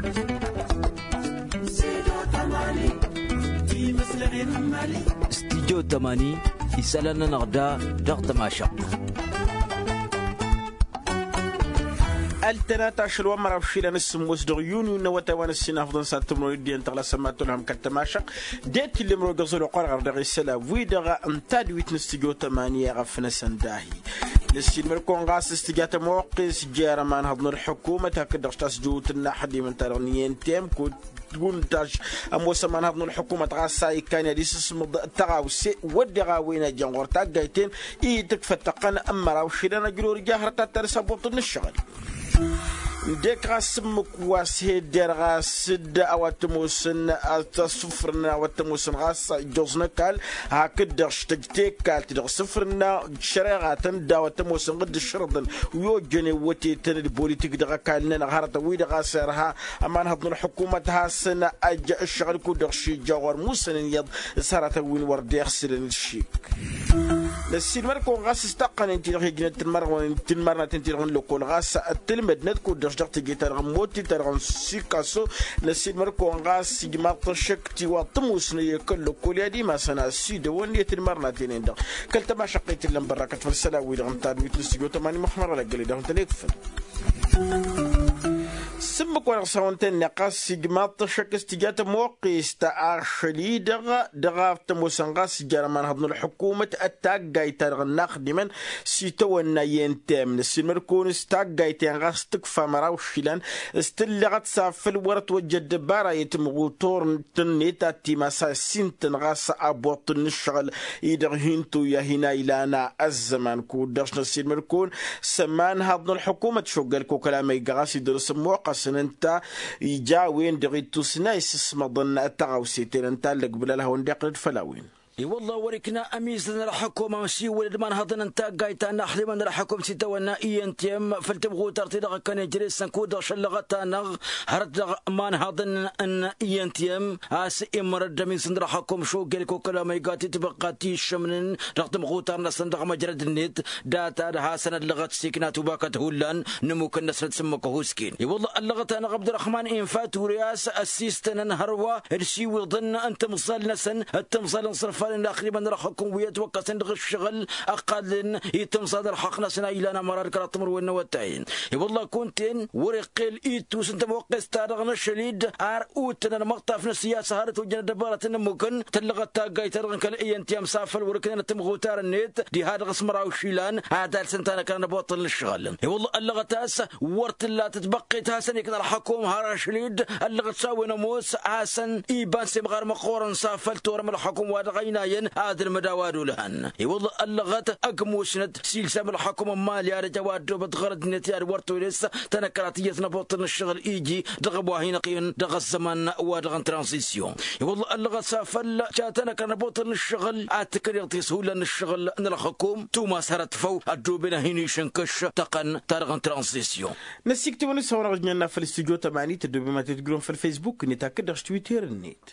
استديو 80 يسألنا نغدا ضغط ما شق التناتا شلوا مرة بشيلة نسم وسدغ يونيو نوتا وانا السنة فضن ساتمرو يدي انت غلا سماتو لهم كالتماشق ديت اللي مرو قصلوا قرغر دغي السلا ويدغا انتاد ويتنستيجو 8 غفنا سنداهي لسين مركون غاس استجات موقس جيرمان هضن الحكومة تاكد غشتاس جوت الناحدي من ترغنيين تيم كود تقول تاج أموس من هضن الحكومة غاساي كان يديس اسم تغاوسي ودغا وين جنغور تاقايتين تكفى تقن أما راوشيلنا جلور جاهرة تترسبوط الشغل ديك غاسمك واسهي دير غاسد اواتموسن التصفرنا اواتموسن غاس جوزنا كال هكذا اشتجتيك كال تدغ صفرنا شريغاتن داواتموسن قد الشرطن ويوجني وتي تن البوليتيك دغا كالنا نغارة ويدا غاسرها اما نهضن الحكومة هاسن اجا الشغل كودغ شي جوار موسن يض سارة وين ورد يغسلن الشيك لسين مركون غاس استقن انتي دغي جنة تنمرنا تنتيغن لوكول غاس التلمد ندكو درجتي جيتار موتي ترغن سيكاسو لسين مركون غاس جماط شكتي وطموس نيكل كل يدي ما سنا سيد وني تنمرنا تنين دغ كلت ما شقيت لهم بركة فالسلاوي دغن تاد ويتنسيو 8 محمر ولا قلي دغن تليكفل سمك وانا سوانتين نقاس سيجمات شك استجات موقيس تأخلي دغا تموسنغاس جرمان هضن الحكومة التاقاي ترغناخ ديمن سيتونا ينتام نسيمركون استاقاي تنغاس تكفى مراوش فيلان استلغت سافل ورت وجد بارا يتمغوطور تنيتا تيماسا سنتن غاس أبوطن الشغل يدغ هنتو يهنا إلانا الزمان كودرش نسيمركون سمان هضن الحكومة شوغل كلامي غاس يدرس موقع سننتا يجاوين دغيتو سنايس اسم ظن التغاوسيتين انتا اللي قبل لها وندق الفلاوين اي والله وريكنا اميز لنا الحكومه ماشي ولد ما نهضن انت قايت انا حلي من الحكومه سيتونا اينتيم فلتبغوا ترتي كان يجري سنكود شلغت انا هرد ما نهضن ان اينتيم اس امرد من سندر حكومه شو قال لكم كلام يقاتي تبقاتي شمن رقم غوترنا صندوق مجرد النت داتا ها سنه لغت سكنات وباكت هولان نموك الناس تسمك هوسكين اي والله اللغت انا عبد الرحمن انفات ورياس اسيستن هروا الشي وظن انت مصال نسن التمصال نصرف تقريبا رحكم ويتوقع صندوق الشغل اقل يتم صدر حقنا سنا الى انا مرار كراتمر والنوتين والله كنتين ورقل ايتوس انت موقس تارغنا الشديد ار اوتنا مقطع في السياسه هارت وجنا دبارة ممكن تلغت تاقاي ترغن كل انت مسافر وركنا تمغوتار النت دي هذا غسمراو شيلان هذا سنتانا كان بوطل الشغل والله اللغتاس ورت لا تتبقي تاسن يكن الحكومه هار شديد اللغت ساوي نموس حسن ايبان سمغار مقورن سافل تورم الحكومه وادغينا هذا المداواد لهن والله اللغات اقموشنت سيلسام الحكومه مال يا رجواد بتغرد نتيار ورتو لسه تنكراتيتنا بوطن الشغل يجي دغبوا هنا قين دغ الزمن ودغ ترانزيسيون والله اللغات سافل جاتنا كان بوطن الشغل اتكر يعطي سهوله الشغل ان الحكومه توما سرت فو الدوبنا هني شنكش تقن ترغ ترانزيسيون نسيك تبون نصور رجعنا في الاستوديو 8 تدوبي ما تقولون في الفيسبوك نتاكد تويتر النت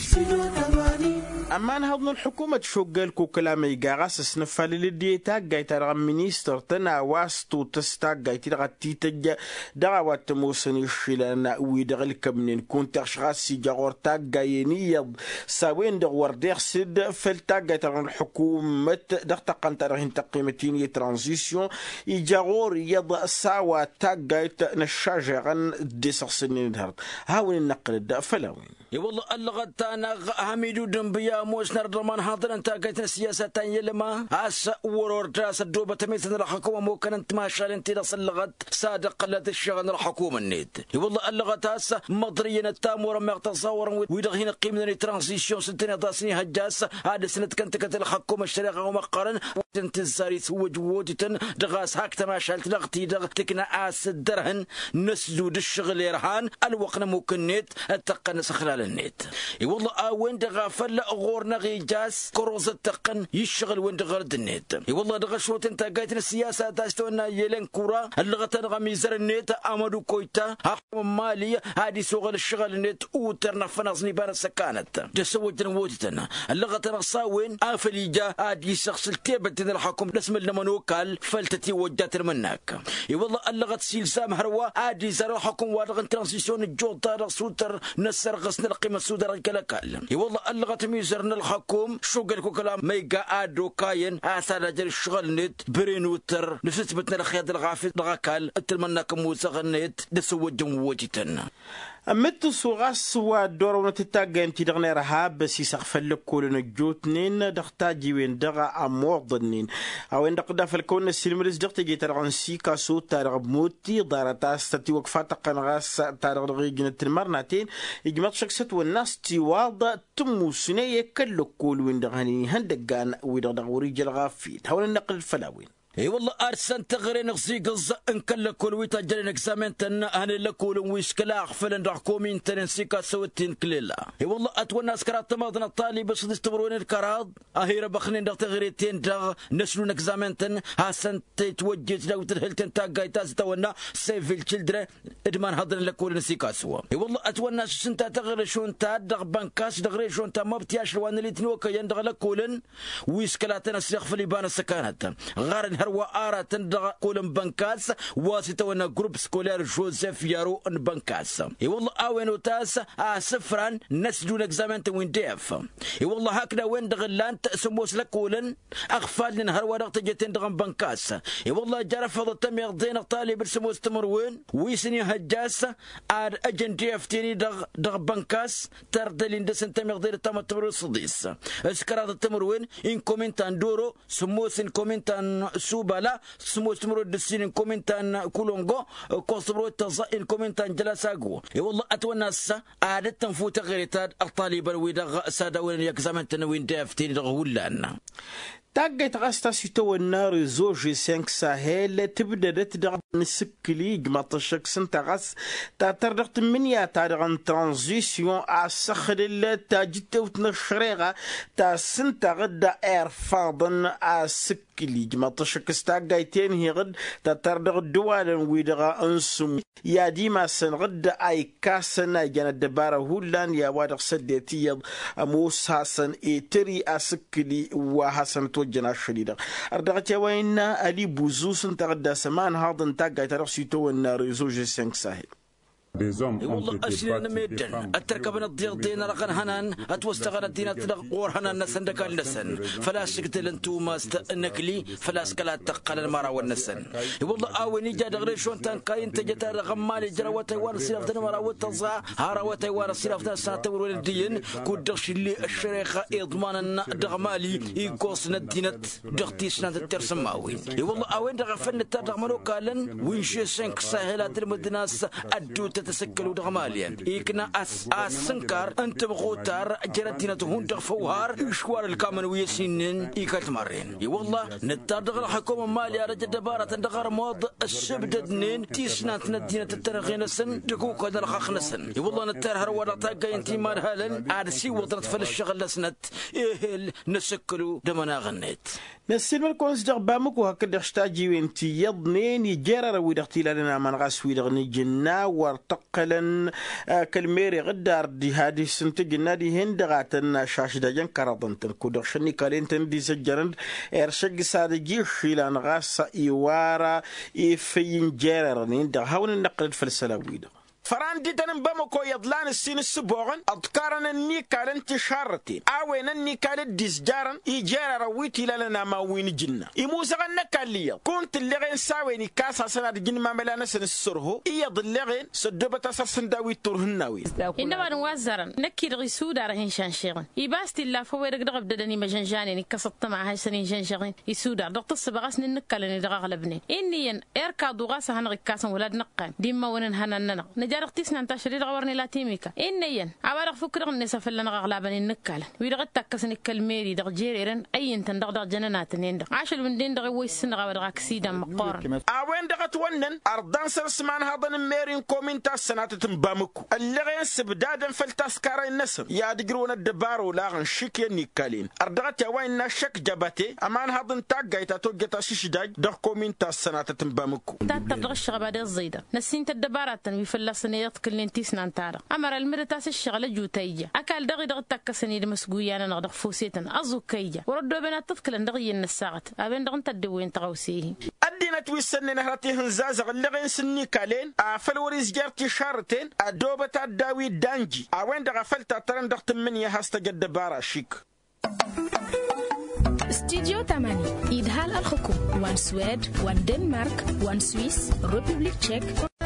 اما نهضن الحكومة شوغل كو كلامي غاس سنفال لدي تاغاي ترغم مينيستر تنا واستو تستاغاي تيغا تيتج دغوات موسن شيلنا ويدغل كمنين كنت اشغاسي جاغور تاغاي نيض ساوين دغور ديرسد فلتاغاي ترغم الحكومة دغتقن ترغم تقيمتين ترانزيسيون يجاغور يض ساوا تاغاي نشاجغن ديسر سنين دهرت هاون النقل الدافلاوين والله اللغت انا حميدو دنبيا موس نردمان حاضر انت قايت السياسه تاني لما اس ورور دراس الدوبه تميثل الحكومه ممكن انت ما شال انت اللغت صادق قلت الشغل الحكومه النيت والله اللغت اس مضريا التامور ما تصور ويدغ هنا قيمه ترانزيسيون سنتين داسني هجاس هذا سنه كنت الحكومه الشريقه ومقارن انت الزاري سوج وجتن دغاس هاك ما شالت لغتي دغ تكنا اس الدرهن نسلود الشغل يرهان الوقت ممكن نت التقنس خلال النت والله وين دغافل غورنا غيجاس كروز التقن يشغل وين دغرد النت والله دغشوت انت قايتنا السياسه تاستونا يلين كوره اللغه تنغميزر النت امدو كويتا حكم مالي هادي شغل الشغل النت وترنا فنصني بان السكانت دسوجن وجتنا اللغه تنصاوين افليجا هادي شخص التبت تين الحكم اسم المنوكال فلتتي وجات منك والله اللغة سيلسام هروا عادي زر الحكم وارغن ترانزيسيون الجو طارق سوتر نسر غسن القيمة السوداء كلاكال والله اللغة ميزرنا الحكم شو قالكو كلام ما يقعدوا كاين اثار جل الشغل نت برينوتر نسبتنا الخياد الغافل دغاكال اتلمناك موسى غنيت دسوجم وجتنا أمت سوغاس ودور ونتتاجا انتي دغني رهاب سيساق فلك كولن الجوتنين دغتاجي وين دغا أموضنين أو إن دغدا فالكون السلمرز دغتي جي ترغن سيكا سو تارغ موتي دارتاس تاتي وقفات قنغاس تارغ رغيجن الترمرناتين إجمات شخصت والناس تيواضا تمو سنية كل كول وين دغاني هندقان ويدغ وريجل غافيت هون النقل الفلاوين اي والله ارسن تغرين غزيقز ان كل كل ويتا جرين اكزامين تن هن لكول ويسكلا اغفل ندعكومين تنسيكا سوتين كليلا اي والله اتونا سكرات ماضنا الطالب بس تستبرون الكراض اهير بخنين دغ تغريتين دغ نسلون اكزامين تن هاسن تتوجد لو ترهلتن تاقاي تاز تونا سيفيل تشلدري ادمان هضن لكول نسيكا سوا اي والله اتونا سنتا تغري شون تا دغ بنكاس دغري شون تا ما بتياش لوان اللي تنوكا يندغ لكولن ويسكلا تنسيخ في لبان السكانات غار وآرة تندغ قولن بنكاس واسطة وانا جروب سكولار جوزيف يارو ان بنكاس اي والله اوينو تاس سفران نسجون اكزامان وين ديف اي والله هكذا وين دغلان تسموس لكولن اغفال نهار ورق تجتين دغن بنكاس اي والله جرفض تم يغضين طالب السموس تمروين ويسني هجاس ار اجن ديف تيني دغ بنكاس تردلين دسن تم يغضين تم تمرو صديس اسكرات التمروين ان كومنتان دورو سموس ان كومنتان سوبالا سمو تمرو دسين كومنتان كولونغو كوستبرو تزاين كومنتان جلاساغو اي والله اتوناس عادة تنفوت غيرتاد الطالب ويدغ سادا وين يكزامن تنوين دافتين دغ ولان تاقي تغاستا سيتو النار زوجي 5 ساهل تبدا تدغ نسكلي جماطشك سنتغاس تاتردغ تمنيا تارغن ترانزيسيون اسخدل تاجت وتنشريغا تا سنتغدا اير فاضن اسكلي جماطشك استاقايتين هي غد تاتردغ دوالن ويدغا انسم يا ديما سنغد اي كاسنا جانا دبارة هولان يا وادغ سديتي موس حسن ايتري اسكلي وحسن توجنا الشديدة أردغتي وين ألي بوزوس تغدى سمان هذا انتاج ترسيتو النار زوج 5 ساهل والله أشياء نميدن التركبنا الضيق دينا رقن هنان أتوستغل الدينا تلقور هنان نسن دكا النسن فلا شكتل انتوما نكلي فلا سكلا تقل المرا والنسن والله آويني جا دغري شون تنكاين تجتا رغمالي جراواتي وار سيلافتنا مرا وتنصا هاراواتي وار سيلافتنا ساتور والدين كودغش اللي الشريخة إضمانا دغمالي يقوصنا الدينة دغتيسنا ترسماوين والله آوين دغفن الترغمانو كالن وينشي 5 ساهلات المدناس أدو تسكلوا دغماليا إيكنا أسنكر أنت بغوتار جردينا تهون دغفوهار إشوار الكامن ويسينين إيكات مارين والله نتار دغر حكومة ماليا رجل دبارة دغر موض السبددنين تيسنا تندينا تترغين سن دقوقا دلخاخ نسن والله نتار هروانا تاقا ينتي مارهالن عادسي وضرت فلشغل لسنت إيهل نسكلوا دمنا غنيت نسلم الكونس دغ بامكو هكذا اشتاجي وينتي يضنين يجرر ويدغتي لنا من غاس ويدغني جنا وارتقلن كالميري غدار دي هادي سنتجنا دي هندغاتن شاشدا جن كرادنتن كودغشني كالنتن دي سجرن ارشق سادجي شيلان غاس ايوارا ايفين جررنين دغ هاون النقل الفلسله ويدغ فراندي تنم بمكو يضلان السين السبوغن أذكارنا النيكالن تشارتين أوين النيكال ديسجارن إيجار رويتي لنا ما وين جنة إموسى نكاليا كنت اللغين ساويني كاسا سنة جن ما ملانا سن السرهو إيض اللغين سدوبة سرسن داوي تورهناوي إنما نوازرن نكي رغيسو دارهن شانشيغن إباستي الله فويرك دغب ددني مجنجاني نكسط مع هاي سنين شانشيغن يسودار دغط السبغاس ننكالن دغغلبني إنيا إركادو غاسا هنغي كاسا ولاد نقان ديما ونن هنننا جارق تسنا انت شريد غورني لاتيميكا إنيا عبارك فكر النساء في اللي غلابني النكال ويرغت تكسن الكلميري دغ جيرين أي انت دغ جنانات نين عاشل من دين دغ ويسن غور غاكسيدا مقارن أوين دغت ونن أردان سرسمان هذا الميرين كومنتا سنات تنبامكو اللي غين سبدادا فلتاسكاري النسم يا دقرون الدبار ولاغن شيك ينكالين أردغت وين نشك جبتي أمان هذا انتاقايتا توجتا شيشداج دغ كومنتا سنات تنبامكو تاتر دغ الشغبادي الزيدة نسين الدبارات ويفلس سنيات كلين تيسنا نتارا أمر المرتاس الشغلة جوتيجا أكل دغي دغ تكسني دمسقويانا نغدغ فوسيتن أزو كيجا وردو بنات تذكل دغي النساعت أبين دغن تدوين تغوسيه أدينا تويسن نهرتي هنزازغ لغين سني كالين فالوريز جارتي شارتين أدوبة الداوي دانجي أوين دغ فلتا ترن دغ تمنيا هستجد بارا شيك استديو 8 إدهال الحكوم وان سويد وان دنمارك وان سويس ريبوبليك تشيك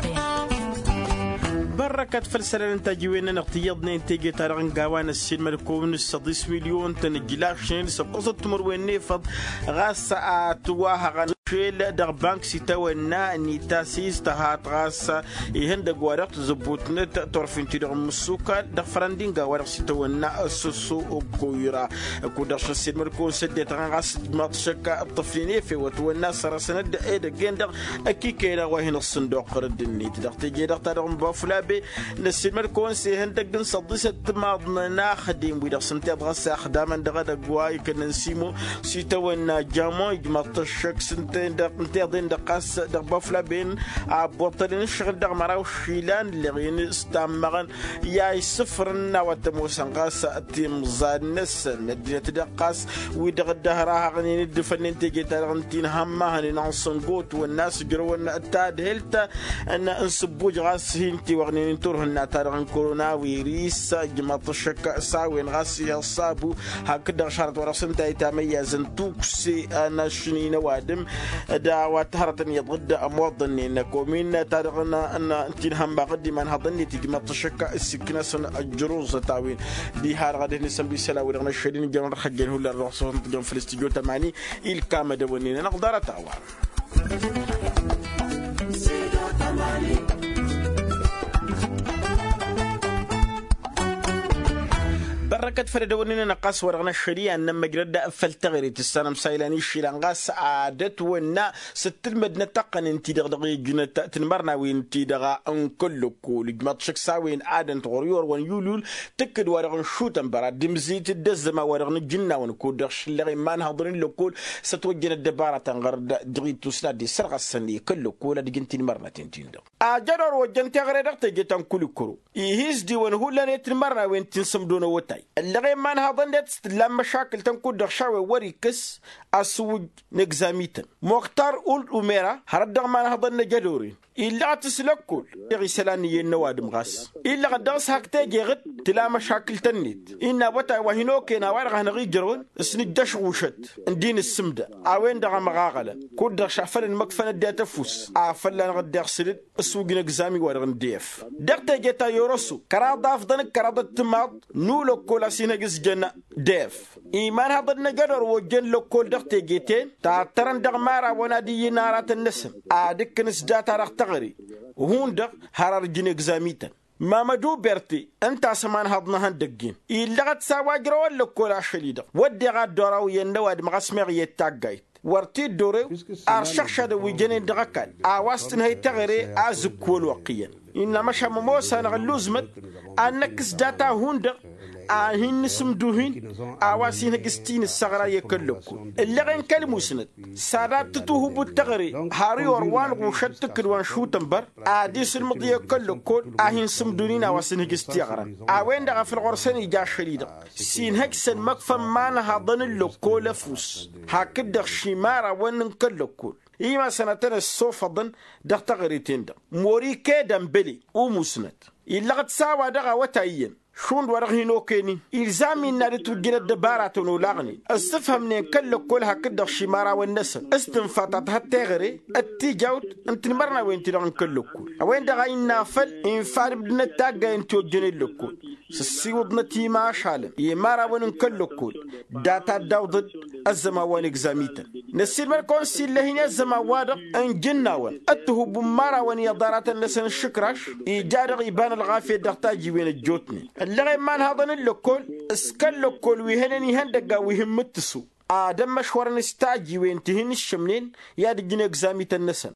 بركة فلسلة نتاجيوين نغتيضنا انتاجي تارغن قاوان السين ملكون 6 مليون تنجلاكشن سقصة تمروين نيفض غاسة تواها غنشيل دغ بانك سيتاونا نيتاسيس تهات غاسة يهند قوارق زبوتنا تورفين تدغ مسوكا دغ فرندين قوارق سيتاونا سوسو قويرا كودرش السين ملكون سدي تغن غاسة ماتشكا الطفليني في وتونا سرسنا ايدا جندغ اكي كيلا وهين الصندوق ردني تدغ تيجي دغ تارغن بافلا نسيل ملكون سيهندق نصدسة ماضنا ناخدين ويدغ سنتي أبغى خداما دغدا قواي كننسيمو سيتونا جامو يجمطشك سنتين دغ نتي ضين دقاس دغ بافلا بين بوطلين الشغل دغ مراو شيلان اللي غين استعمغن ياي سفرنا وتموسن قاس تيم زادنس مدينة دقاس ويدغ الدهراها غني ندفن تيجي تارغنتين هما هني نانسنقوت والناس جرون التاد هلتا أن انسبوج غاس هنتي وغني نتورهن تارغن كورونا ويريس جماط الشكا ساوين غاسي الصابو هكذا شارت ورسنتا يتميز توكسي انا شنين وادم دعوات هرتن يضد اموضن كومين تارغنا ان انتنهم بقدي من هضني تجماط الشكا السكنه سن الجروز تاوين دي هار غادي نسمي سلا ورغنا شدين جمر خجن هو الرسول جم في الاستوديو 80 الكام دونين نقدر تاوا بركة فردوننا نقاس ورغنا الشريعة أن مجرد فلتغري تستنم سايلاني شيلانغاس عادت ونا ست المدنة تقن انتي دغدغي جنة تنمرنا وانتي دغا ان كل كول جمات شكساوين عادن تغريور وان يولول تكد ورغن شوتن برا دمزيت الدزما ورغن الجنة ونكود دغش اللغي ما نهضرين لكول ستوجن الدبارة تنغرد دغي توسنا دي سرغ السنية كل كول دغين تنمرنا تنتين دغ جرور وجن تغري دغ تجيتان كل كرو يهيز دي ونهولا نتنمرنا وين تنسمدون وتاي اللغي ما نهضن تستلم مشاكل تنكود دغشاوي وريكس أسوج نجزاميتن مختار أول أميرة هرد ما نهضن نجدورين إلا تسلكول يغي سلاني النوادم غاس إلا قدرس هكتاجي غد تلا مشاكل تنيت إنا وتا وهنوكي نوارغ هنغي جرون سندش وشت ندين السمدة عوين دغا مغاغلة كود دغ شعفل المكفنة دا تفوس عفلا نغد دغ سلد أسوق نجزامي ورغ نديف دغتاجي تا يورسو كراد أفضنك كراد التماض نولو كولا سينجز جنة ديف إيمان هضن نجدور وجن لو كول دغتاجيتين تا ترن دغ مارا ونادي نارات النسم عادك نسدات رغت وهون دغ هرار جنك زاميتا مامدو بيرتي انت سمان هضنا هندقين إلا غد ساواجرو ولا كولا شليدا ودي غاد دوراو ينواد مغسمغ يتاقايت ورتي دوري أرشخشد ويجنين دغكال آواستن هاي تغري آزكول وقيا إنما شامموسا نغلوزمت أنكس داتا هون دغ هين نسمدوهين آواسين هجستين السغرة يكلوكو اللي غين كلمو سند سادات تتوه بالتغري هاري وروان وشتك روان شو تنبر ديس المضي يكلوكو هين سمدوهين آواسين هجستي غران وين دغا في الغرسان يجا شريدا سين هكسن مكفم مانا هضن اللوكو لفوس هكذا شمارا وين نكلوكو إيما سنتين الصوفضن دغ تغريتين دغ موريكي دمبلي ومسند إلا غد ساوا دغا وتايين شون ورغينو كيني إلزامي نارتو جنة دبارة نولاغني استفهم نين كل هكذا الشمارة والنسل استنفاتات هالتغري التجاوت انت مرنا وين تلغن كل وين دغاين نافل انفار بدنا تاقا انتو جنة لكل سسيو بنتي ما شالم يمارا وين كل داتا داوضد الزما وين اكزاميتا نسير مالكون سيل لهين الزما وادق ان جناون اتهو بمارا وين يضارات النسل الشكراش يجارغ يبان الغافية دغتاجي وين الجوتني اللغي مان هذا اللوكول اسكال لوكول ويهنني هندقا ويهم متسو آدم مشوار نستاجي وينتهين الشمنين ياد جنة اكزاميتا النسل